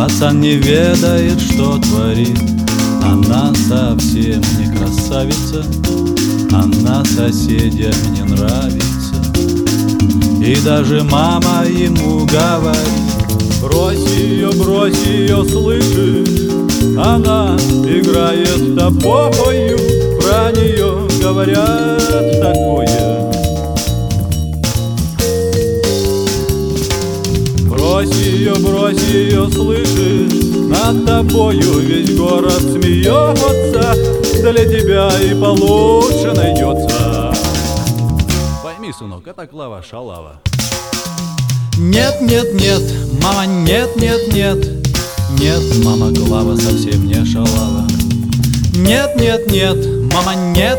Пацан не ведает, что творит. Она совсем не красавица, она соседям не нравится. И даже мама ему говорит: брось ее, слышишь? Она играет тобою, про нее говорят такое. Брось ее, слышишь? Над тобою весь город смеется, для тебя и получше найдется. Пойми, сынок, это Клава Шалава. Нет, мама, нет, мама, Клава совсем не шалава. Нет, мама,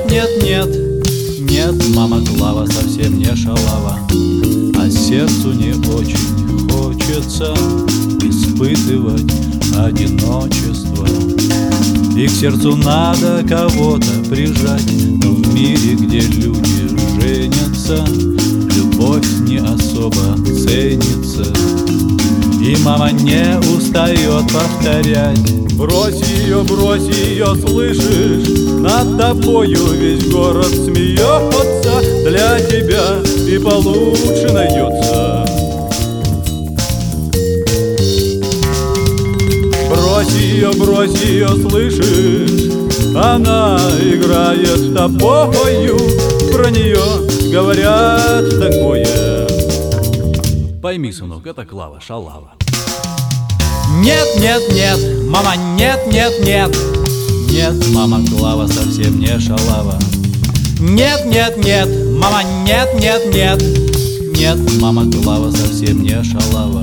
нет, мама, Клава совсем не шалава. А сердцу не очень хочется испытывать одиночество. И к сердцу надо кого-то прижать, но в мире, где люди женятся, любовь не особо ценится. И мама не устает повторять: брось ее, слышишь? Над тобою весь город смеется, для тебя и получше найдется. Брось ее, слышишь? Она играет тобою, про нее говорят такое. Пойми, сынок, это Клава Шалава. Нет, мама, нет, мама, Клава совсем не шалава. Нет, мама, нет, мама, Клава совсем не шалава.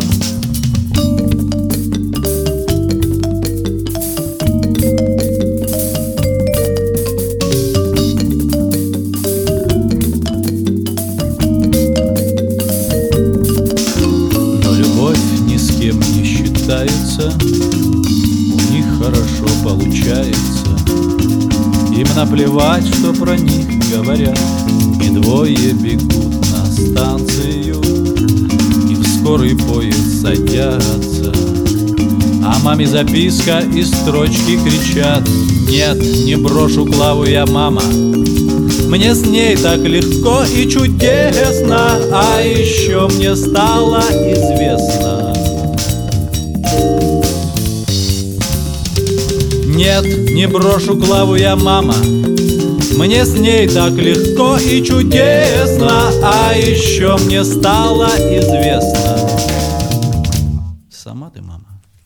У них хорошо получается. Им наплевать, что про них говорят. И двое бегут на станцию, и в скорый поезд садятся. А маме записка и строчки кричат: нет, не брошу Клаву я, мама, мне с ней так легко и чудесно. А еще мне стало известно: нет, не брошу Клаву я, мама, мне с ней так легко и чудесно. А еще мне стало известно. Сама ты, мама.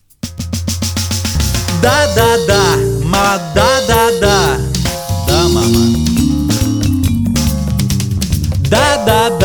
Да, мама, да, мама. Да,